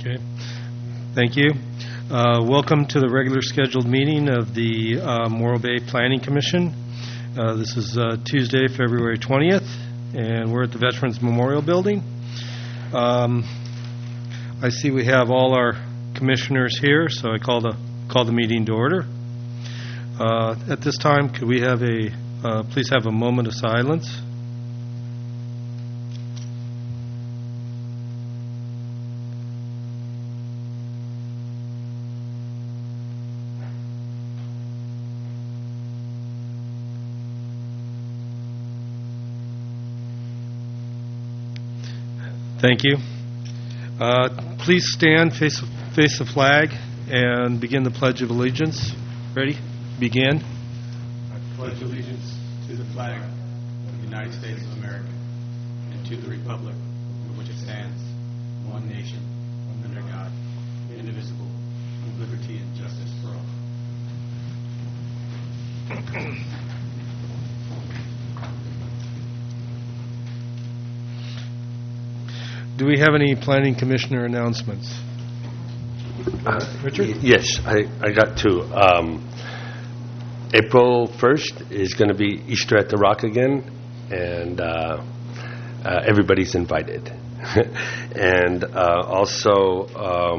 Okay. Thank you. Welcome to the regular scheduled meeting of the Morro Bay Planning Commission. This is Tuesday, February 20th, and we're at the Veterans Memorial Building. I see we have all our commissioners here, so I call the meeting to order. At this time, could we have please have a moment of silence? Thank you. Please stand, face the flag, and begin the Pledge of Allegiance. Ready? Begin. I pledge allegiance to the flag of the United States of America and to the republic for which it stands, one nation, under God, indivisible, with liberty and justice for all. Do we have any planning commissioner announcements? Richard? Yes, I got two. April 1st is going to be Easter at the Rock again, and everybody's invited. And also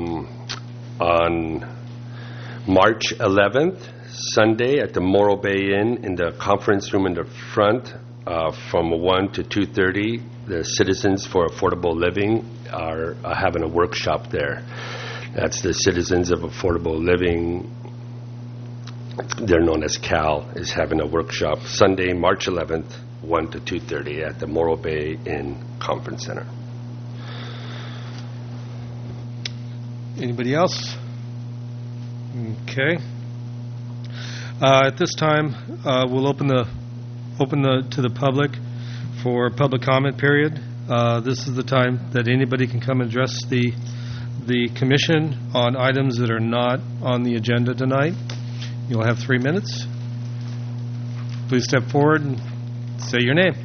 on March 11th, Sunday, at the Morro Bay Inn in the conference room in the front, from 1 to 2:30, the Citizens for Affordable Living are having a workshop there. That's the Citizens of Affordable Living. They're known as CAL, is having a workshop Sunday, March 11th, 1 to 2:30 at the Morro Bay Inn Conference Center. Anybody else? Okay. At this time, we'll open to the public for public comment period. This is the time that anybody can come and address the commission on items that are not on the agenda tonight. You'll have 3 minutes. Please step forward and say your name.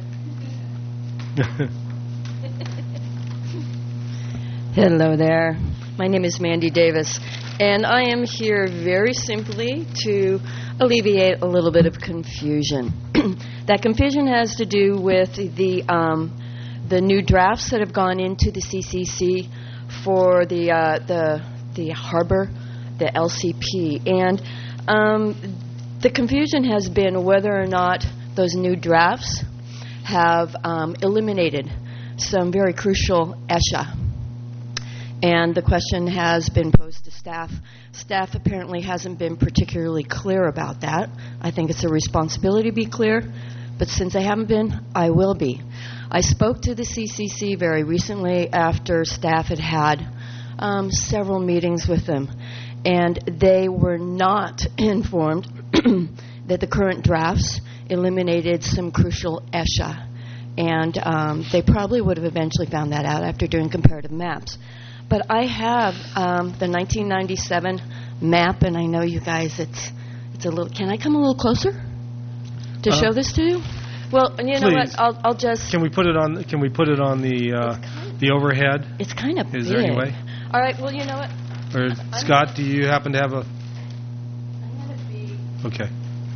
Hello there. My name is Mandy Davis, and I am here very simply to alleviate a little bit of confusion. That confusion has to do with the new drafts that have gone into the CCC for the harbor, the LCP, and the confusion has been whether or not those new drafts have eliminated some very crucial ESHA. And the question has been posed to staff. Staff apparently hasn't been particularly clear about that. I think it's a responsibility to be clear, but since I haven't been, I will be. I spoke to the CCC very recently after staff had several meetings with them, and they were not informed that the current drafts eliminated some crucial ESHA, and they probably would have eventually found that out after doing comparative maps. But I have the 1997 map, and I know you guys, it's a little. Can I come a little closer to show this to you? Well, you know Please. what? I'll just. Can we put it on the overhead? It's kind of big. Is there any way? All right. Well, you know what? Or Scott, do you happen to have a? I'm gonna be. Okay.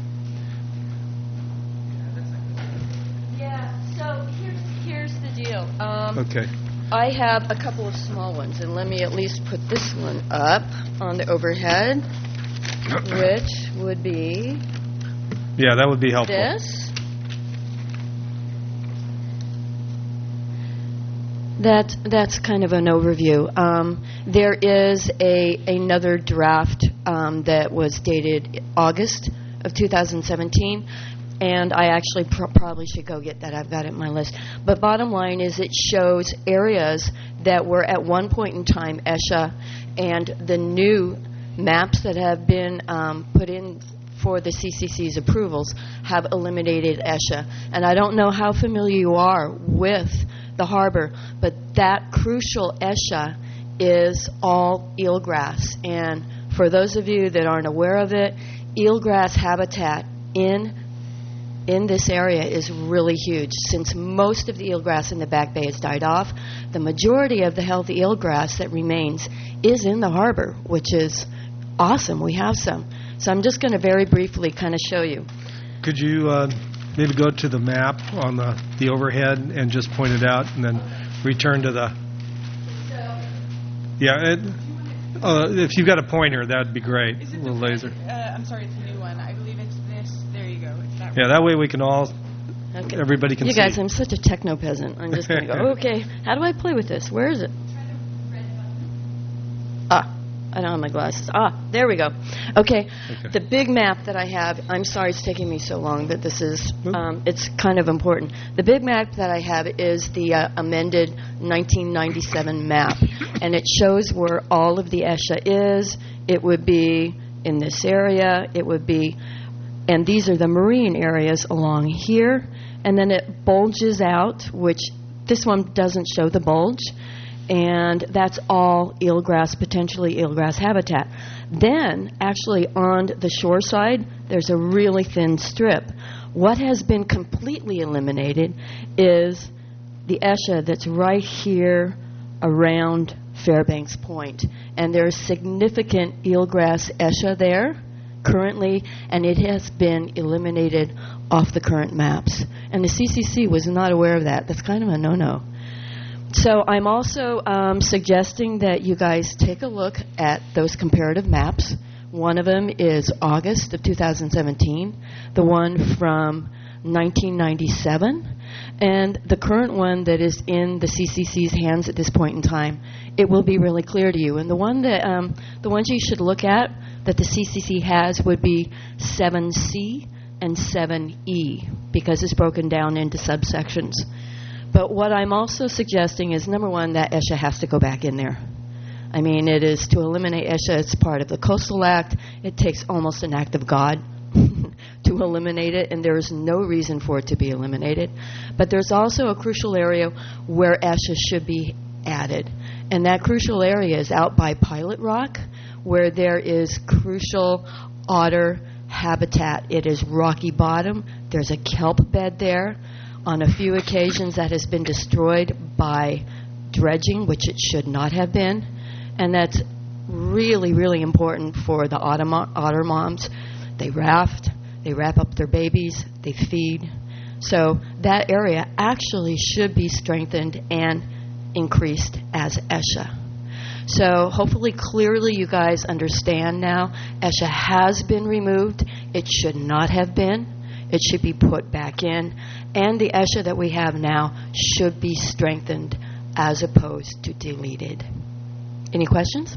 Yeah. So here's the deal. Okay. I have a couple of small ones, and let me at least put this one up on the overhead, which would be Yeah, that would be helpful. this. That's kind of an overview. There is another draft that was dated August of 2017. And I actually probably should go get that. I've got it on my list. But bottom line is it shows areas that were at one point in time ESHA, and the new maps that have been put in for the CCC's approvals have eliminated ESHA. And I don't know how familiar you are with the harbor, but that crucial ESHA is all eelgrass. And for those of you that aren't aware of it, eelgrass habitat in in this area is really huge. Since most of the eelgrass in the Back Bay has died off, the majority of the healthy eelgrass that remains is in the harbor, which is awesome. We have some. So I'm just going to very briefly kind of show you. Could you maybe go to the map on the overhead and just point it out, and then return to the... Yeah, if you've got a pointer, that'd be great. Is it A little the one- laser. I'm sorry, it's a new one. I believe it's this. There you go. It's that Yeah, that way we can all... Okay. Everybody can you see. guys, I'm such a techno peasant. I'm just going to go, okay, how do I play with this? Where is it? I don't have my glasses. There we go. Okay. The big map that I have, I'm sorry it's taking me so long, but this is, it's kind of important. The big map that I have is the amended 1997 map, and it shows where all of the ESHA is. It would be in this area. It would be, and these are the marine areas along here, and then it bulges out, which this one doesn't show the bulge. And that's all eelgrass, potentially eelgrass habitat. Then, actually, on the shore side, there's a really thin strip. What has been completely eliminated is the ESHA that's right here around Fairbanks Point. And there's significant eelgrass ESHA there currently, and it has been eliminated off the current maps. And the CCC was not aware of that. That's kind of a no-no. So I'm also suggesting that you guys take a look at those comparative maps. One of them is August of 2017, the one from 1997, and the current one that is in the CCC's hands at this point in time. It will be really clear to you. And the one that the ones you should look at that the CCC has would be 7C and 7E, because it's broken down into subsections. But what I'm also suggesting is, number one, that ESHA has to go back in there. I mean, it is to eliminate ESHA. It's part of the Coastal Act. It takes almost an act of God to eliminate it, and there is no reason for it to be eliminated. But there's also a crucial area where ESHA should be added, and that crucial area is out by Pilot Rock, where there is crucial otter habitat. It is rocky bottom. There's a kelp bed there. On a few occasions, that has been destroyed by dredging, which it should not have been. And that's really, really important for the otter moms. They raft, they wrap up their babies, they feed. So that area actually should be strengthened and increased as ESHA. So hopefully, clearly, you guys understand now, ESHA has been removed. It should not have been. It should be put back in. And the ESHA that we have now should be strengthened as opposed to deleted. Any questions?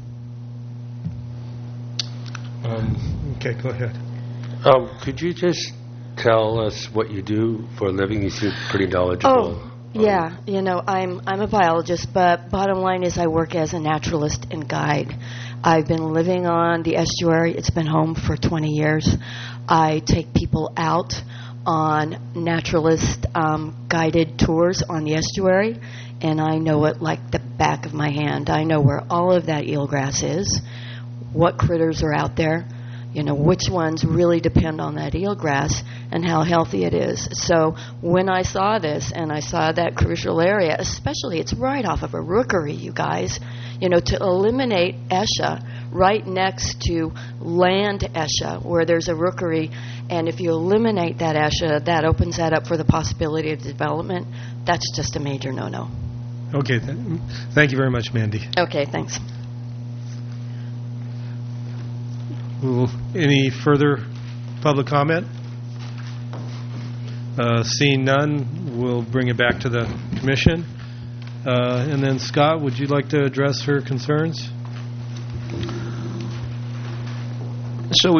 Okay, go ahead. Could you just tell us what you do for a living? You seem pretty knowledgeable. Oh, yeah. You know, I'm a biologist, but bottom line is I work as a naturalist and guide. I've been living on the estuary. It's been home for 20 years. I take people out on naturalist guided tours on the estuary, and I know it like the back of my hand. I know where all of that eelgrass is, what critters are out there, you know, which ones really depend on that eelgrass and how healthy it is. So when I saw this and I saw that crucial area, especially it's right off of a rookery, you guys, you know, to eliminate ESHA right next to land ESHA where there's a rookery, and if you eliminate that ESHA, that opens that up for the possibility of development. That's just a major no-no. Okay, thank you very much, Mandy. Okay, thanks. Any further public comment? Seeing none, we'll bring it back to the commission. And then, Scott, would you like to address her concerns? So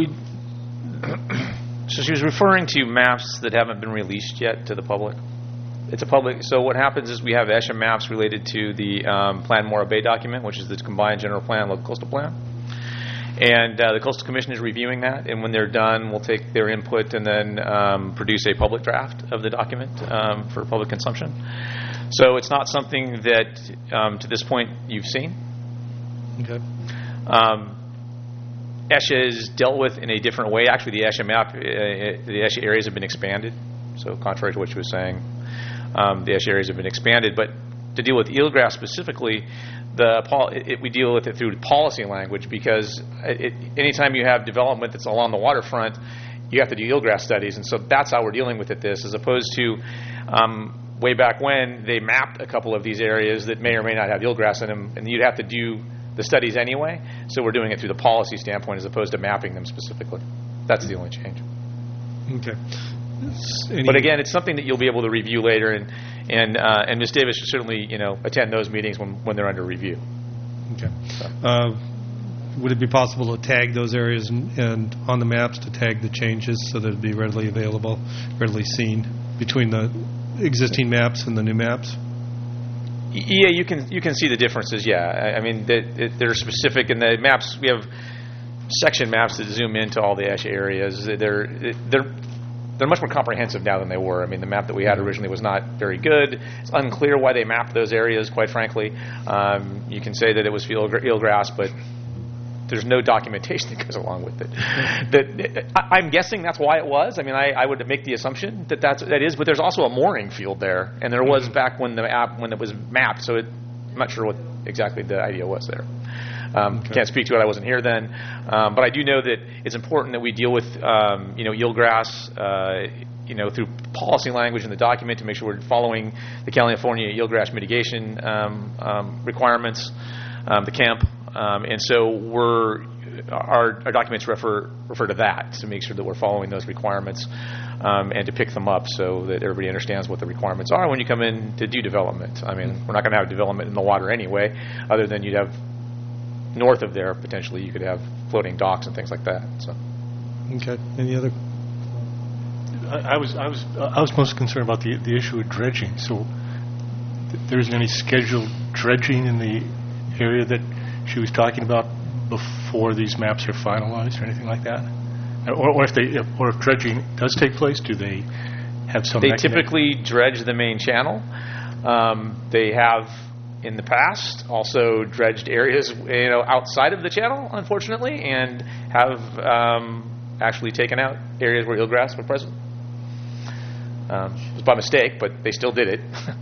she was referring to maps that haven't been released yet to the public. It's a public. So what happens is we have ESHA maps related to the Plan Morro Bay document, which is the combined general plan, local coastal plan. And the Coastal Commission is reviewing that, and when they're done, we'll take their input and then produce a public draft of the document for public consumption. So it's not something that, to this point, you've seen. Okay. ESHA is dealt with in a different way. Actually, the ESHA map, the ESHA areas have been expanded So contrary to what she was saying, the ESHA areas have been expanded. But to deal with eelgrass specifically, we deal with it through policy language, because anytime you have development that's along the waterfront, you have to do eelgrass studies, and so that's how we're dealing with it. This, as opposed to way back when they mapped a couple of these areas that may or may not have eelgrass in them, and you'd have to do the studies anyway. So we're doing it through the policy standpoint as opposed to mapping them specifically. That's the only change. Okay. But again, it's something that you'll be able to review later, and Ms. Davis should certainly attend those meetings when they're under review. Okay. Would it be possible to tag those areas and on the maps to tag the changes so that it'd be readily available, readily seen between the existing maps and the new maps? Yeah, you can see the differences. Yeah, I mean they're specific in the maps. We have section maps that zoom into all the ESHA areas. They're much more comprehensive now than they were. I mean, the map that we had originally was not very good. It's unclear why they mapped those areas, quite frankly. You can say that it was eelgrass, but there's no documentation that goes along with it. I'm guessing that's why it was. I mean, I would make the assumption that is, but there's also a mooring field there, and there was back when it was mapped, so I'm not sure what exactly the idea was there. Can't speak to it. I wasn't here then, but I do know that it's important that we deal with eelgrass, through policy language in the document to make sure we're following the California eelgrass mitigation requirements, the CAMP, and so our documents refer to that to make sure that we're following those requirements and to pick them up so that everybody understands what the requirements are when you come in to do development. I mean, we're not going to have development in the water anyway, other than you'd have north of there, potentially, you could have floating docks and things like that. So, okay. Any other? I was most concerned about the issue of dredging. So, there isn't any scheduled dredging in the area that she was talking about before these maps are finalized, or anything like that. Or if dredging does take place, do they have some? They typically dredge the main channel. They have, in the past, also dredged areas outside of the channel, unfortunately, and have actually taken out areas where eelgrass were present. It was by mistake, but they still did it.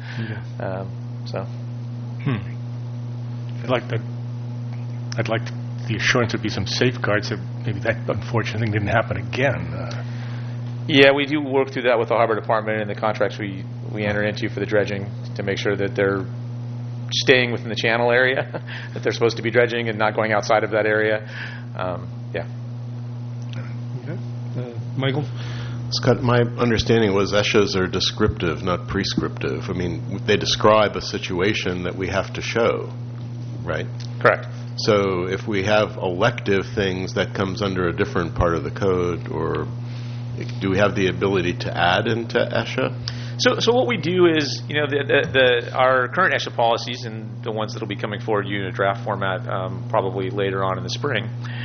I'd like the assurance there'd be some safeguards that maybe that unfortunate thing didn't happen again. Yeah, we do work through that with the Harbor Department and the contracts we enter into for the dredging to make sure that they're staying within the channel area that they're supposed to be dredging and not going outside of that area. Okay. Michael? Scott, my understanding was ESHAs are descriptive, not prescriptive. I mean, they describe a situation that we have to show, right? Correct. So if we have elective things, that comes under a different part of the code, or do we have the ability to add into ESHA? So what we do is, our current ESHA policies and the ones that will be coming forward in a draft format probably later on in the spring,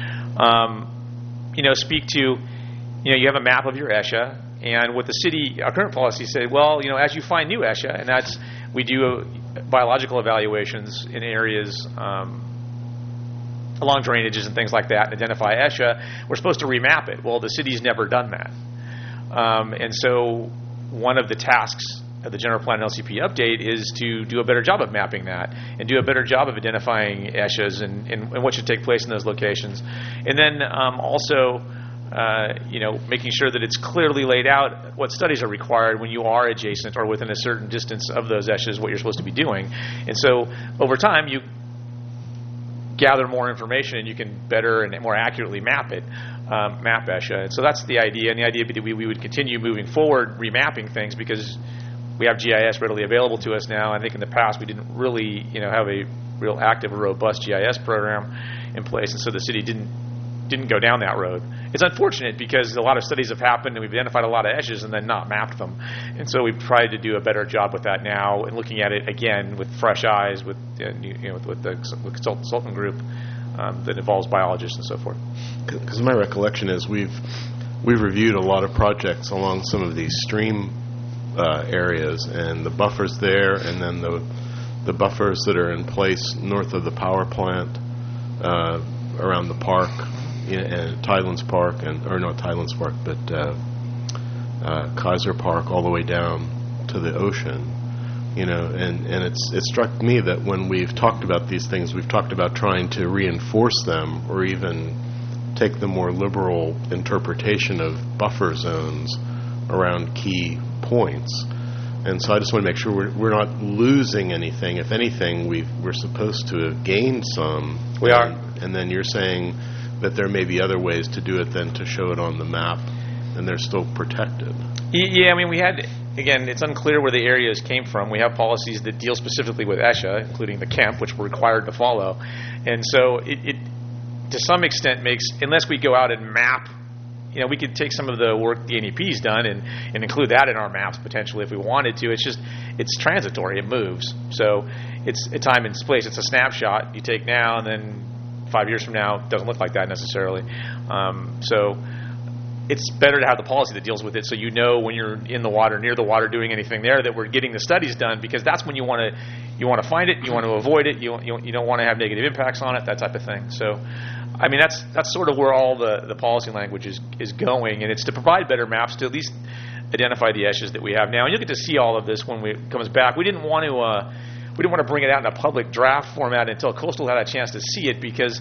speak to, you have a map of your ESHA, and what the city, our current policies say, well, as you find new ESHA, and that's, we do biological evaluations in areas along drainages and things like that, and identify ESHA, we're supposed to remap it. Well, the city's never done that. And so one of the tasks of the General Plan and LCP update is to do a better job of mapping that and do a better job of identifying ESHAs and what should take place in those locations. And then also, making sure that it's clearly laid out what studies are required when you are adjacent or within a certain distance of those ESHAs, what you're supposed to be doing. And so over time, you gather more information and you can better and more accurately map ESHA. And so that's the idea, and the idea would be we would continue moving forward remapping things because we have GIS readily available to us now. I think in the past we didn't really have a real active or robust GIS program in place, and so the city didn't go down that road. It's unfortunate because a lot of studies have happened and we've identified a lot of ESHAs and then not mapped them. And so we've tried to do a better job with that now and looking at it again with fresh eyes with the consultant group that involves biologists and so forth. Because my recollection is we've reviewed a lot of projects along some of these stream areas, and the buffers there, and then the buffers that are in place north of the power plant around the park, and Tidelands Park, or not Tidelands Park, but Kaiser Park all the way down to the ocean. And it struck me that when we've talked about these things, we've talked about trying to reinforce them or even take the more liberal interpretation of buffer zones around key points. And so I just want to make sure we're not losing anything. If anything, we're supposed to have gained some. We are. And then you're saying that there may be other ways to do it than to show it on the map, and they're still protected. Yeah, I mean, we had, again, it's unclear where the areas came from. We have policies that deal specifically with ESHA, including the camp, which we're required to follow. And so it to some extent makes, unless we go out and map, we could take some of the work the NEP's done and include that in our maps potentially if we wanted to. It's transitory. It moves. So it's a time and place. It's a snapshot you take now, and then 5 years from now, it doesn't look like that necessarily. So it's better to have the policy that deals with it, so when you're in the water, near the water, doing anything there, that we're getting the studies done, because that's when you want to find it, you want to avoid it, you don't want to have negative impacts on it, that type of thing. So, I mean, that's sort of where all the policy language is going, and it's to provide better maps to at least identify the ESHAs that we have now. And you'll get to see all of this when it comes back. We didn't want to bring it out in a public draft format until Coastal had a chance to see it, because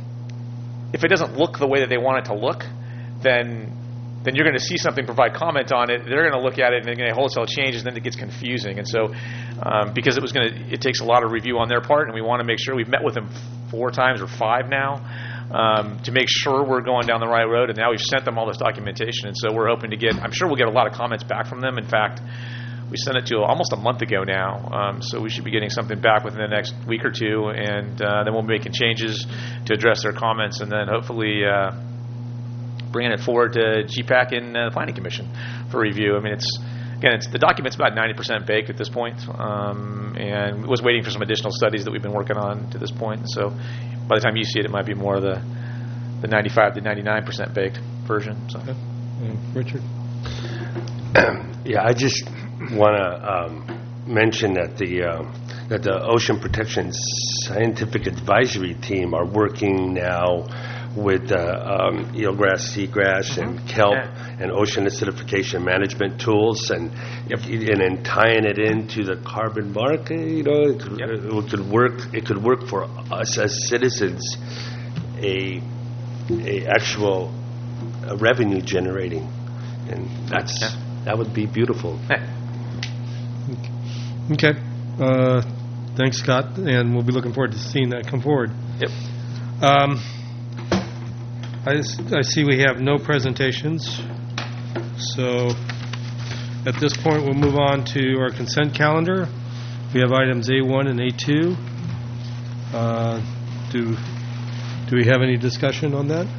if it doesn't look the way that they want it to look, then you're going to see something, provide comment on it. They're going to look at it, and they're going to wholesale changes, and then it gets confusing. And so, because it takes a lot of review on their part, and we want to make sure we've met with them 4 times or 5 now to make sure we're going down the right road. And now we've sent them all this documentation, and so we're hoping to I'm sure we'll get a lot of comments back from them. In fact, we sent it to almost a month ago now, so we should be getting something back within the next week or two, and then we'll be making changes to address their comments, and then hopefully bringing it forward to GPAC and the Planning Commission for review. I mean, the document's about 90% baked at this point, and was waiting for some additional studies that we've been working on to this point. So by the time you see it, it might be more of the 95 to 99% baked version. So, Richard? Yeah, I just want to mention that the Ocean Protection Scientific Advisory Team are working now with eelgrass, seagrass, and kelp, and ocean acidification management tools, and then tying it into the carbon market. It could work. It could work for us as citizens, a actual revenue generating, and that would be beautiful. Okay. Thanks, Scott, and we'll be looking forward to seeing that come forward. Yep. I see we have no presentations, so at this point we'll move on to our consent calendar. We have items A1 and A2. Do we have any discussion on that?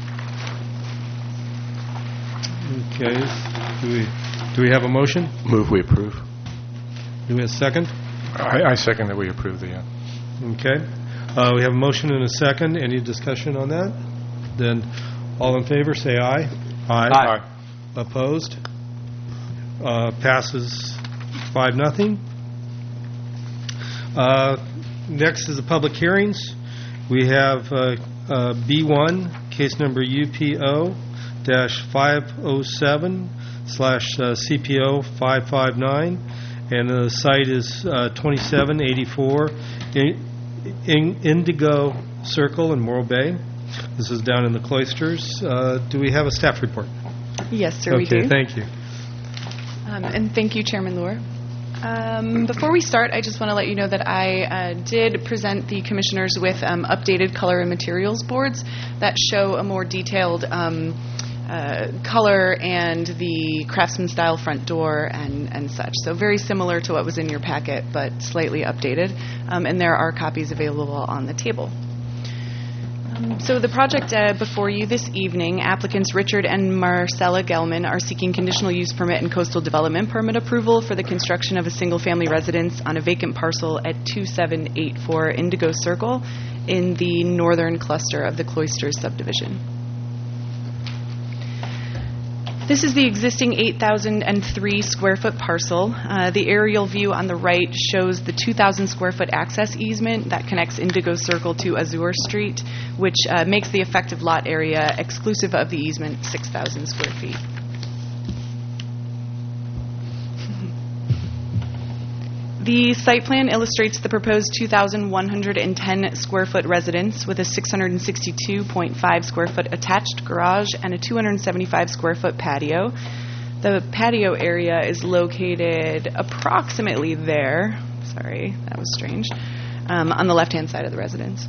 Okay. Do we have a motion? Move we approve. Do we have a second? I second that we approve the... Okay. We have a motion and a second. Any discussion on that? Then all in favor, say aye. Aye. Opposed? Passes 5-0. Next is the public hearings. We have B1, case number UPO-507/CPO-559, and the site is 2784 Indigo Circle in Morro Bay. This is down in the Cloisters. Do we have a staff report? Yes, sir, we do. Okay, thank you. And thank you, Chairman Lohr. Before we start, I just want to let you know that I did present the commissioners with updated color and materials boards that show a more detailed color and the craftsman style front door and such. So very similar to what was in your packet, but slightly updated. And there are copies available on the table. So the project before you this evening, applicants Richard and Marcella Gelman are seeking conditional use permit and coastal development permit approval for the construction of a single-family residence on a vacant parcel at 2784 Indigo Circle in the northern cluster of the Cloisters subdivision. This is the existing 8,003 square foot parcel. The aerial view on the right shows the 2,000 square foot access easement that connects Indigo Circle to Azure Street, which makes the effective lot area exclusive of the easement 6,000 square feet. The site plan illustrates the proposed 2,110 square foot residence with a 662.5 square foot attached garage and a 275 square foot patio. The patio area is located approximately there. Sorry, that was strange. On the left-hand side of the residence.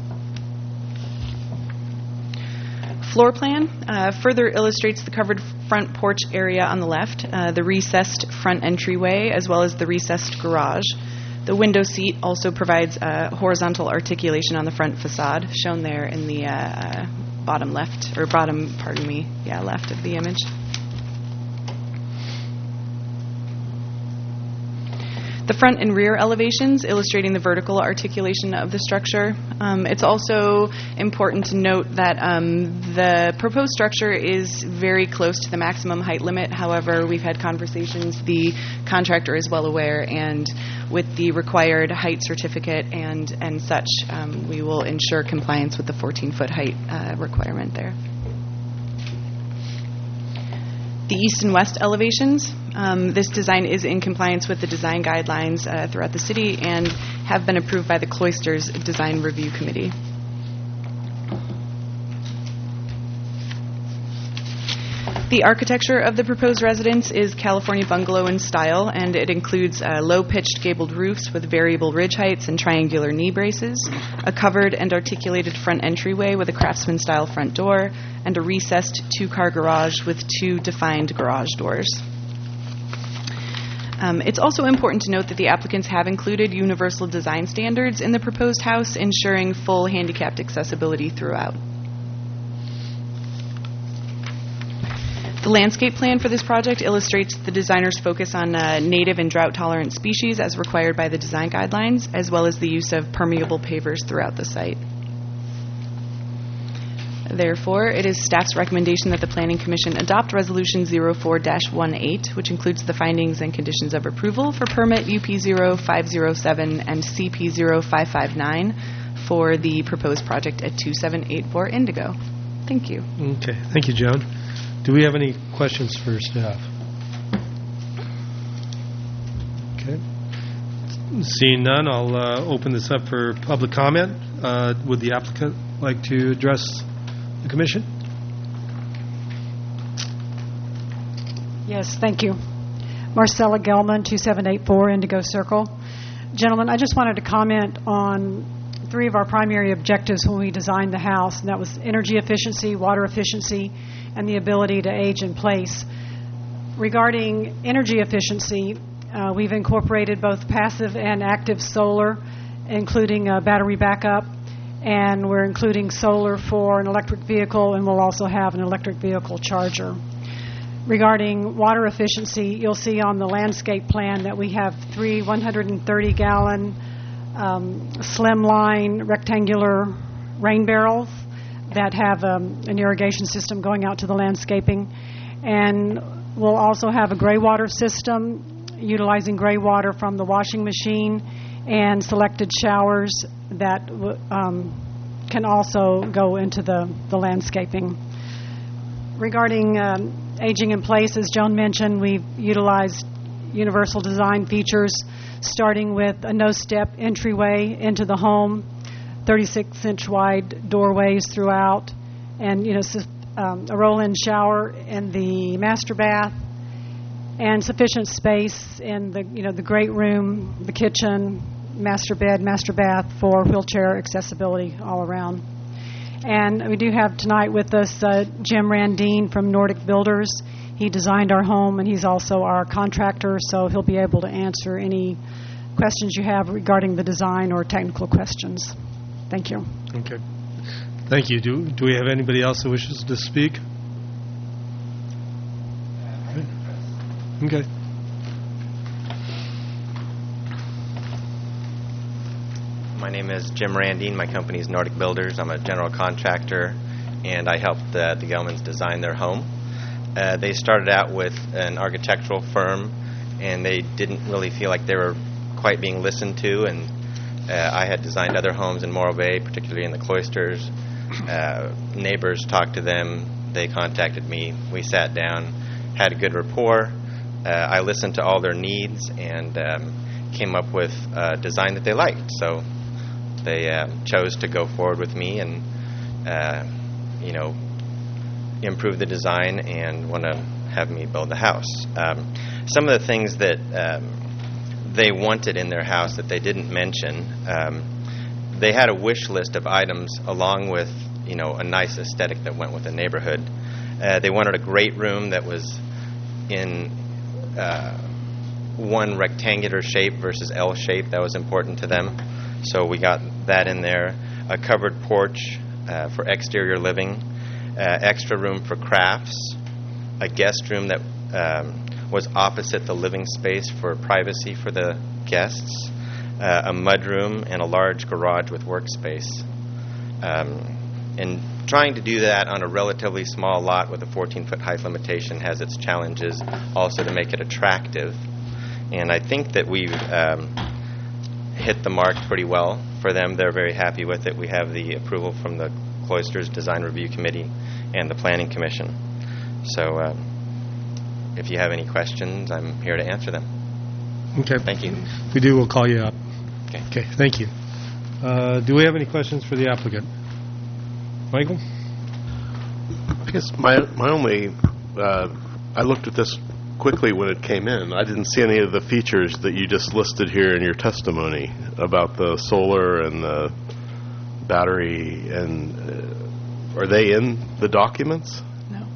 Floor plan further illustrates the covered front porch area on the left, the recessed front entryway, as well as the recessed garage. The window seat also provides horizontal articulation on the front facade, shown there in the left of the image. The front and rear elevations illustrating the vertical articulation of the structure. It's also important to note that the proposed structure is very close to the maximum height limit. However, we've had conversations, the contractor is well aware, and with the required height certificate and such, we will ensure compliance with the 14-foot height requirement there. The east and west elevations. This design is in compliance with the design guidelines throughout the city and have been approved by the Cloisters Design Review Committee. The architecture of the proposed residence is California bungalow in style, and it includes low-pitched gabled roofs with variable ridge heights and triangular knee braces, a covered and articulated front entryway with a craftsman-style front door, and a recessed two-car garage with two defined garage doors. It's also important to note that the applicants have included universal design standards in the proposed house, ensuring full handicapped accessibility throughout. The landscape plan for this project illustrates the designer's focus on native and drought-tolerant species as required by the design guidelines, as well as the use of permeable pavers throughout the site. Therefore, it is staff's recommendation that the Planning Commission adopt Resolution 04-18, which includes the findings and conditions of approval for permit UP0507 and CP0559 for the proposed project at 2784 Indigo. Thank you. Okay, thank you, Joan. Do we have any questions for staff? Okay. Seeing none, I'll open this up for public comment. Would the applicant like to address the commission? Yes, thank you. Marcella Gelman, 2784 Indigo Circle. Gentlemen, I just wanted to comment on three of our primary objectives when we designed the house, and that was energy efficiency, water efficiency, and the ability to age in place. Regarding energy efficiency, we've incorporated both passive and active solar, including battery backup, and we're including solar for an electric vehicle, and we'll also have an electric vehicle charger. Regarding water efficiency, you'll see on the landscape plan that we have 3 130-gallon slimline rectangular rain barrels that have an irrigation system going out to the landscaping. And we'll also have a gray water system utilizing gray water from the washing machine and selected showers that can also go into the landscaping. Regarding aging in place, as Joan mentioned, we've utilized universal design features starting with a no-step entryway into the home, 36-inch wide doorways throughout, and a roll-in shower in the master bath, and sufficient space in the great room, the kitchen, master bed, master bath for wheelchair accessibility all around. And we do have tonight with us Jim Randine from Nordic Builders. He designed our home, and he's also our contractor, so he'll be able to answer any questions you have regarding the design or technical questions. Thank you. Okay. Thank you. Do we have anybody else who wishes to speak? Okay. My name is Jim Randine. My company is Nordic Builders. I'm a general contractor, and I helped the Gelmans design their home. They started out with an architectural firm, and they didn't really feel like they were quite being listened to, and I had designed other homes in Morro Bay, particularly in the Cloisters. Neighbors talked to them. They contacted me. We sat down, had a good rapport. I listened to all their needs and came up with a design that they liked. So they chose to go forward with me and, improve the design and want to have me build the house. Some of the things that they wanted in their house that they didn't mention, they had a wish list of items along with, a nice aesthetic that went with the neighborhood. They wanted a great room that was in one rectangular shape versus L shape. That was important to them. So we got that in there. A covered porch for exterior living. Extra room for crafts. A guest room that was opposite the living space for privacy for the guests. A mudroom and a large garage with workspace. And trying to do that on a relatively small lot with a 14-foot height limitation has its challenges, also to make it attractive. And I think that we've hit the mark pretty well for them. They're very happy with it. We have the approval from the Cloisters Design Review Committee and the Planning Commission. So if you have any questions, I'm here to answer them. Okay. Thank you. If we do, we'll call you up. Okay. Thank you. Do we have any questions for the applicant? Michael? I guess my only, I looked at this quickly when it came in. I didn't see any of the features that you just listed here in your testimony about the solar and the battery, and are they in the documents? No.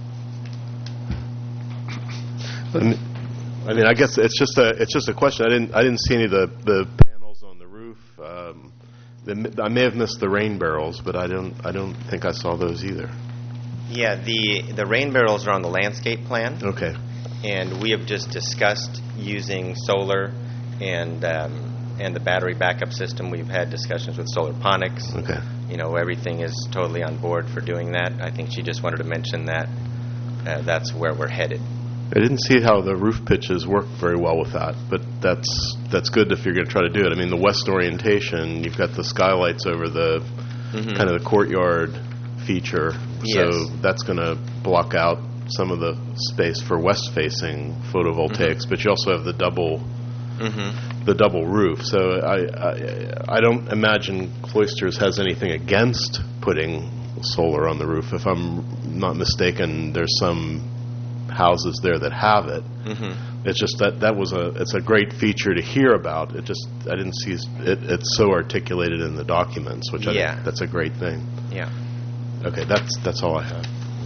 I mean, I guess it's just a question. I didn't see any of the panels on the roof. I may have missed the rain barrels, but I don't think I saw those either. Yeah, the rain barrels are on the landscape plan. Okay. And we have just discussed using solar and the battery backup system. We've had discussions with Solarponics. Okay. Everything is totally on board for doing that. I think she just wanted to mention that that's where we're headed. I didn't see how the roof pitches work very well with that, but that's good if you're going to try to do it. I mean, the west orientation, you've got the skylights over the kind of the courtyard feature, so that's going to block out some of the space for west-facing photovoltaics. But you also have the double roof. So I don't imagine Cloisters has anything against putting solar on the roof. If I'm not mistaken, there's some houses there that have it. It's just it's a great feature to hear about. I didn't see it's so articulated in the documents, which I think that's a great thing. Yeah. Okay, that's all I have.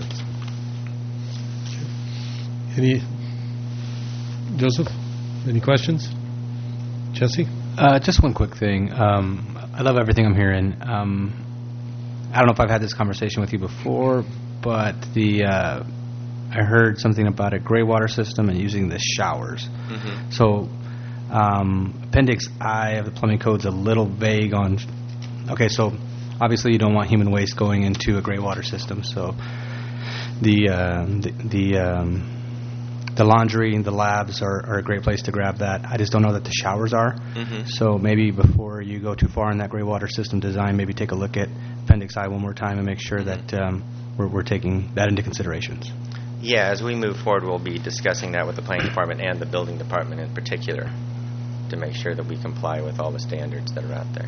Joseph, any questions? Jesse? Just one quick thing. I love everything I'm hearing. I don't know if I've had this conversation with you before, but I heard something about a gray water system and using the showers. So Appendix I of the plumbing code's a little vague on... Okay, so obviously you don't want human waste going into a gray water system, so the laundry and the labs are a great place to grab that. I just don't know that the showers are. So maybe before you go too far in that gray water system design, maybe take a look at Appendix I one more time and make sure that we're taking that into considerations. Yeah, as we move forward, we'll be discussing that with the planning department and the building department in particular to make sure that we comply with all the standards that are out there.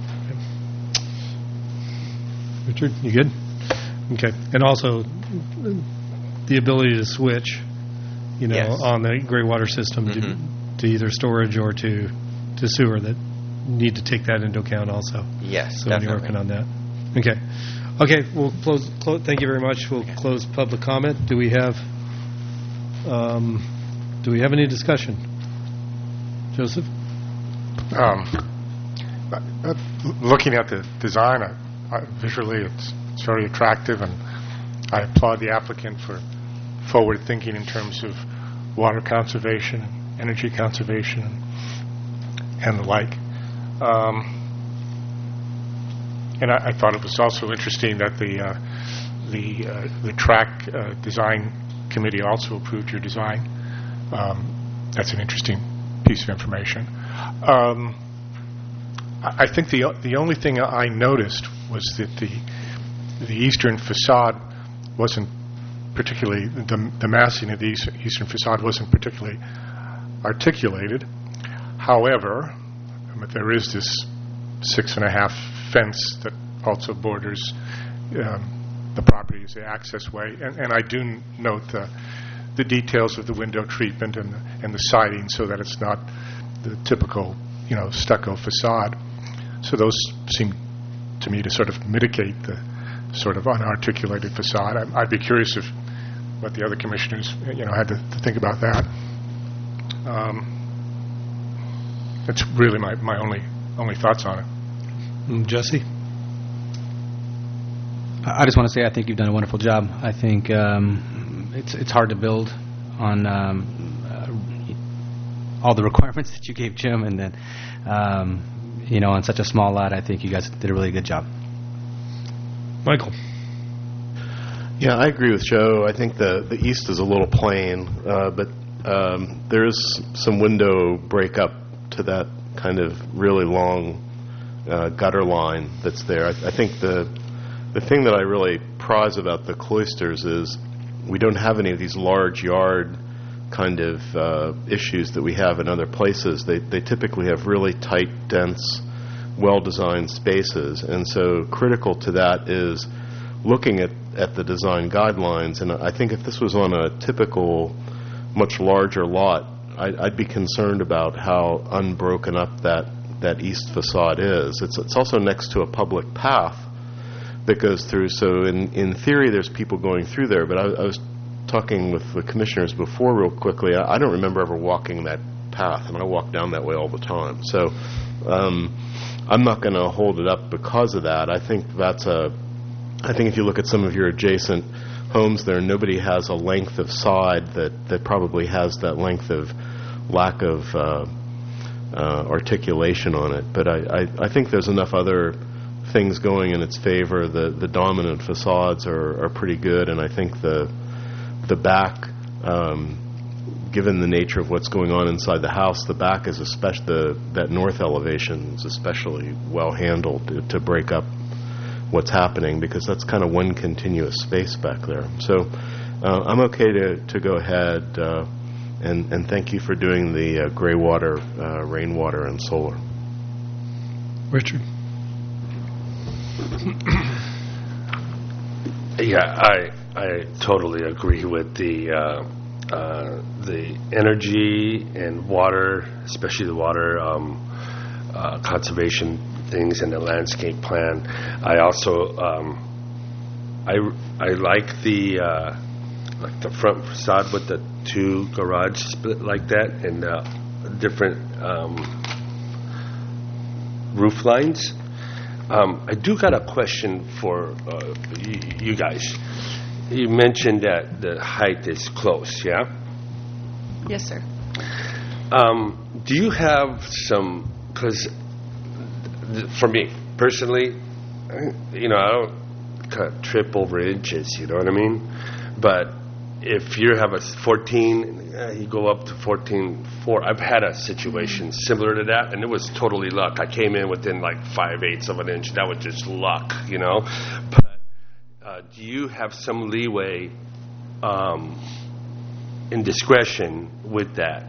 Richard, you good? Okay. And also the ability to switch, on the gray water system to either storage or to sewer, that need to take that into account also. Yes, so definitely. when you're working on that. Okay, we'll close. Thank you very much. We'll close public comment. Do we have any discussion? Joseph? Looking at the design, visually it's very attractive, and I applaud the applicant for forward thinking in terms of water conservation, energy conservation, and the like. And I thought it was also interesting that the track design committee also approved your design. That's an interesting piece of information. I think the only thing I noticed was that the eastern facade wasn't particularly, the massing of the eastern facade wasn't particularly articulated. However, there is this 6.5 fence that also borders the property as the access way, and I do note the details of the window treatment and the siding, so that it's not the typical, stucco facade. So those seem to me to sort of mitigate the sort of unarticulated facade. I'd be curious if what the other commissioners, had to think about that. That's really my only thoughts on it. Jesse? I just want to say I think you've done a wonderful job. I think it's hard to build on all the requirements that you gave Jim, and then on such a small lot, I think you guys did a really good job. Michael? Yeah, I agree with Joe. I think the east is a little plain, but there is some window breakup to that kind of really long gutter line that's there. I think the thing that I really prize about the cloisters is we don't have any of these large yard kind of issues that we have in other places. They typically have really tight, dense, well-designed spaces, and so critical to that is looking at the design guidelines. And I think if this was on a typical, much larger lot, I'd be concerned about how unbroken up that east facade is. It's also next to a public path that goes through, so in theory there's people going through there, but I was talking with the commissioners before real quickly. I don't remember ever walking that path, and I walk down that way all the time. So I'm not going to hold it up because of that. I think if you look at some of your adjacent homes there, nobody has a length of side that probably has that length of lack of articulation on it. But I think there's enough other things going in its favor. The dominant facades are pretty good, and I think the back, given the nature of what's going on inside the house, the back is that north elevation is especially well handled to break up what's happening, because that's kind of one continuous space back there. So I'm okay to go ahead, and thank you for doing the gray water, rainwater, and solar. Richard? Yeah, I totally agree with the energy and water, especially the water conservation things in the landscape plan. I also I like the front facade with the two garage split like that, and different roof lines. I do got a question for you guys. You mentioned that the height is close, yeah? Yes, sir. Do you have some, because for me personally, I don't kind of trip over inches, you know what I mean? But if you have a 14, you go up to 14.4. I've had a situation similar to that, and it was totally luck. I came in within like 5/8 of an inch. That was just luck, But do you have some leeway in discretion with that?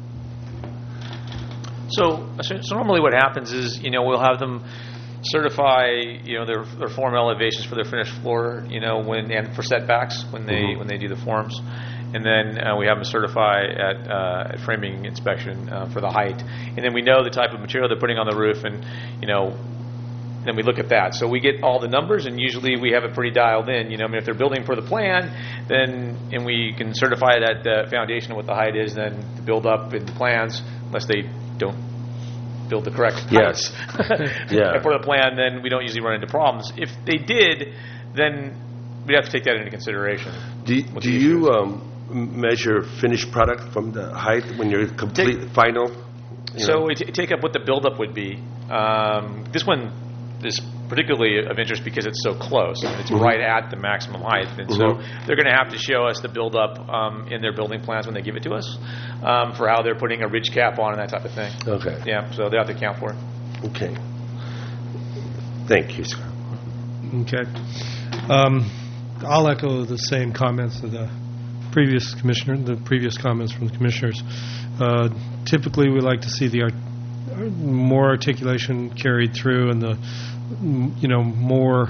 So normally what happens is, we'll have them certify, their form elevations for their finished floor, and for setbacks when they do the forms, and then we have them certify at framing inspection for the height, and then we know the type of material they're putting on the roof, and then we look at that. So we get all the numbers, and usually we have it pretty dialed in. If they're building for the plan, and we can certify that the foundation of what the height is, then to build up in the plans, unless they don't build the correct heights. Yeah. For the plan, then we don't usually run into problems. If they did, then we'd have to take that into consideration. Do you measure finished product from the height when you're final? So we take up what the buildup would be. This one is particularly of interest because it's so close. It's right at the maximum height. And so they're going to have to show us the buildup in their building plans when they give it to us for how they're putting a ridge cap on and that type of thing. Okay. Yeah, so they have to account for it. Okay. Thank you, Scott. Okay. I'll echo the same comments of the previous commissioner, the previous comments from the commissioners. Typically, we like to see more articulation carried through, and more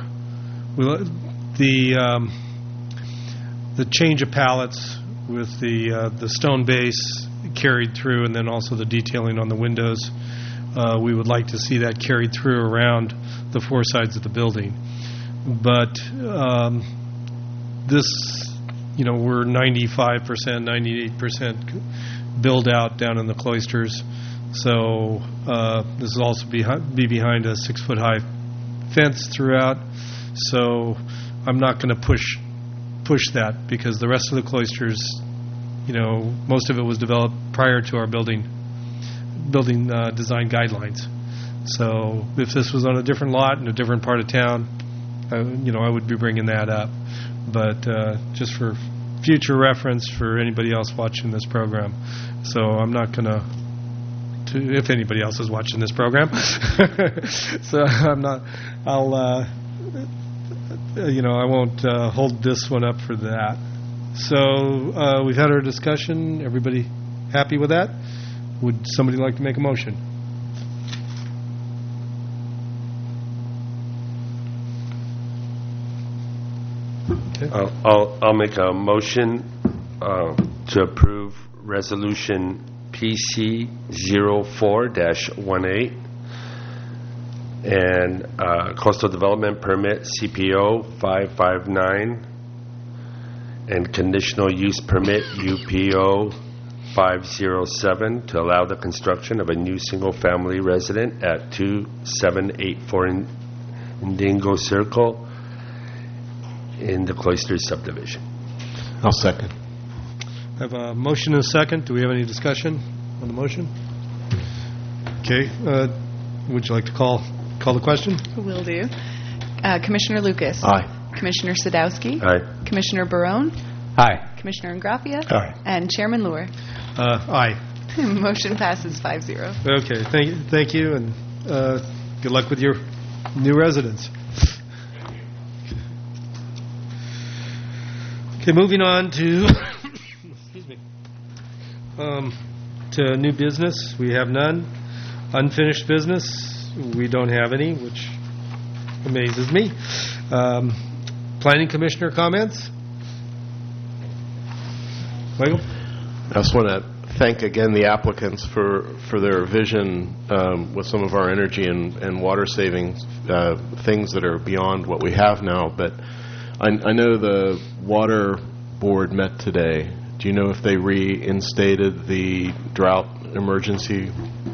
the change of palettes with the stone base carried through, and then also the detailing on the windows. We would like to see that carried through around the four sides of the building. But this, we're 95%, 98% build out down in the cloisters. So this will also be behind a 6-foot high fence throughout. So I'm not going to push that, because the rest of the cloisters, most of it was developed prior to our building design guidelines. So if this was on a different lot in a different part of town, I would be bringing that up. But just for future reference for anybody else watching this program. So I'm not going to, if anybody else is watching this program. So I'm not, I won't hold this one up for that. So we've had our discussion. Everybody happy with that? Would somebody like to make a motion? Okay. I'll make a motion to approve resolution PC 04-18 and coastal development permit CPO 559 and conditional use permit UPO 507 to allow the construction of a new single-family resident at 2784 Indigo Circle in the Cloisters subdivision. I'll second. I have a motion and a second. Do we have any discussion on the motion? Okay. Would you like to call the question? Will do. Commissioner Lucas. Aye. Commissioner Sadowski. Aye. Commissioner Barone. Aye. Commissioner Ingraffia. Aye. And Chairman Luer. Aye. Motion passes 5-0. Okay. Thank you, and good luck with your new residence. Okay, moving on to excuse me, to new business. We have none. Unfinished business, we don't have any, which amazes me. Planning Commissioner comments? Michael? I just want to thank again the applicants for their vision with some of our energy and water saving things that are beyond what we have now. But I know the water board met today. Do you know if they reinstated the drought emergency?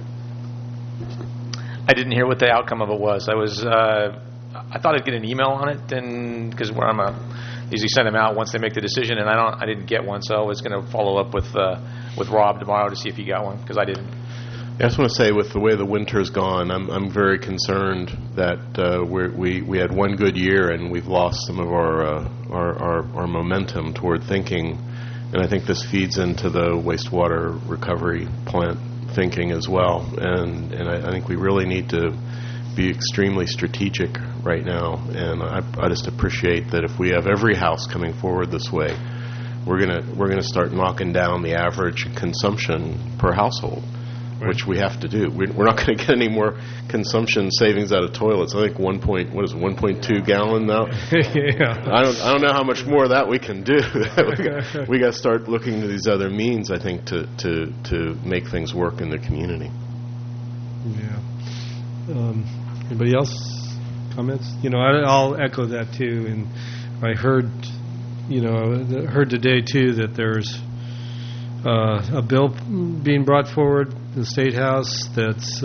I didn't hear what the outcome of it was. I thought I'd get an email on it, and because where I'm usually send them out once they make the decision, and I didn't get one, so I was going to follow up with Rob tomorrow to see if he got one, because I didn't. I just want to say, with the way the winter's gone, I'm very concerned that we had one good year and we've lost some of our momentum toward thinking, and I think this feeds into the wastewater recovery plant thinking as well. And I think we really need to be extremely strategic right now. And I just appreciate that if we have every house coming forward this way, we're gonna start knocking down the average consumption per household. Right. Which we have to do. We're not going to get any more consumption savings out of toilets. I think 1.2 gallon now. Yeah. I don't know how much more of that we can do. we got to start looking to these other means, I think, to make things work in the community. Yeah. Anybody else comments? I'll echo that too. And I heard today too that there's a bill being brought forward in the State House that's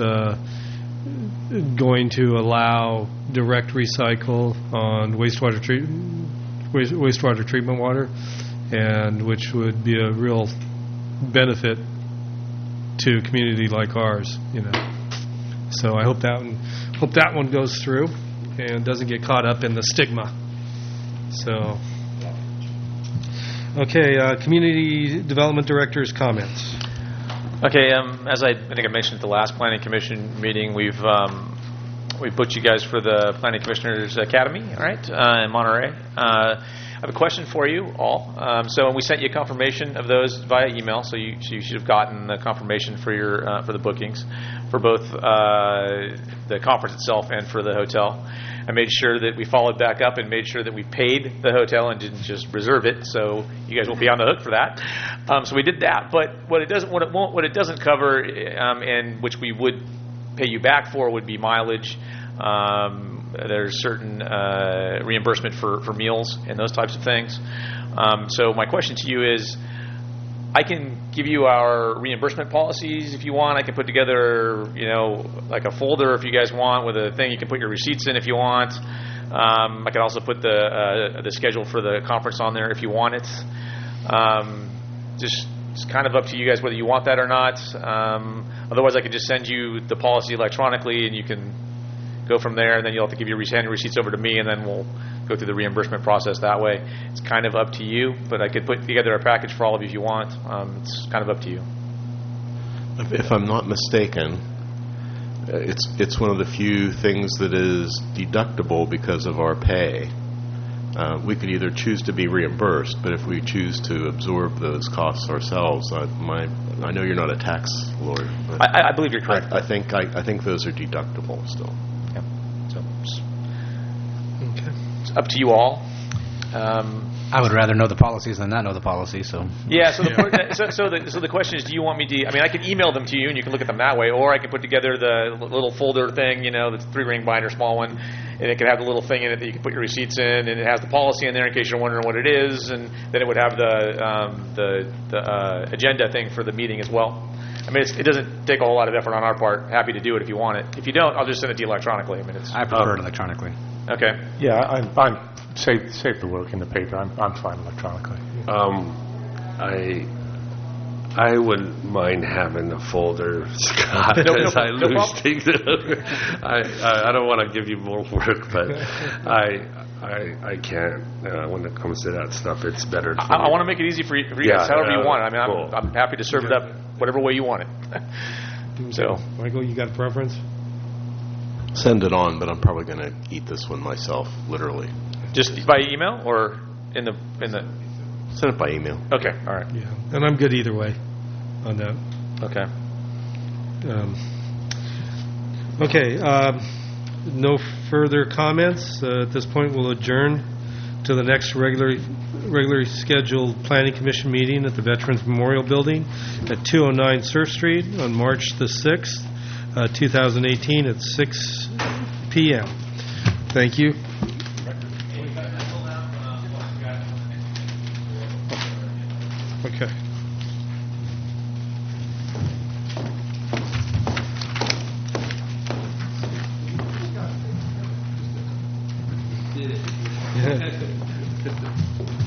going to allow direct recycle on wastewater treatment water, and which would be a real benefit to a community like ours. So I hope that one goes through and doesn't get caught up in the stigma. So. Okay, Community Development Director's comments. Okay, as I think I mentioned at the last Planning Commission meeting, we've booked you guys for the Planning Commissioners Academy, all right, in Monterey. I have a question for you all. So we sent you a confirmation of those via email, so you should have gotten the confirmation for your for the bookings for both the conference itself and for the hotel. I made sure that we followed back up and made sure that we paid the hotel and didn't just reserve it, so you guys won't be on the hook for that. So we did that, but what it doesn't cover, and which we would pay you back for, would be mileage. There's certain reimbursement for meals and those types of things. So my question to you is, I can give you our reimbursement policies if you want. I can put together, like a folder if you guys want with a thing. You can put your receipts in if you want. I can also put the schedule for the conference on there if you want it. Just it's kind of up to you guys whether you want that or not. Otherwise, I could just send you the policy electronically, and you can go from there, and then you'll have to give your receipts over to me, and then we'll go through the reimbursement process that way. It's kind of up to you, but I could put together a package for all of you if you want. It's kind of up to you. If I'm not mistaken, it's one of the few things that is deductible because of our pay. We could either choose to be reimbursed, but if we choose to absorb those costs ourselves, I know you're not a tax lawyer, but I believe you're correct. I think those are deductible still. Yeah. So it's up to you all. I would rather know the policies than not know the policy. So yeah. So the question is, do you want me to? I mean, I can email them to you, and you can look at them that way, or I can put together the little folder thing, the 3-ring binder, small one, and it can have the little thing in it that you can put your receipts in, and it has the policy in there in case you're wondering what it is, and then it would have the agenda thing for the meeting as well. I mean, it doesn't take a whole lot of effort on our part. Happy to do it if you want it. If you don't, I'll just send it to you electronically. I mean, I prefer it electronically. Okay. Yeah, I'm save the work in the paper. I'm fine electronically. I wouldn't mind having a folder, Scott, because I lose things. I don't want to give you more work, but I can't. When it comes to that stuff, it's better. I want to make it easy for you guys, however you want it. I mean, cool. I'm happy to serve it up whatever way you want it. So, Michael, you got a preference? Send it on, but I'm probably going to eat this one myself, literally. Just by email or in the. Send it by email. Okay, all right. Yeah, and I'm good either way on that. Okay. Okay. No further comments. At this point, we'll adjourn to the next regularly scheduled Planning Commission meeting at the Veterans Memorial Building at 209 Surf Street on March the 6th, 2018 at 6 p.m. Thank you. Okay. Did it.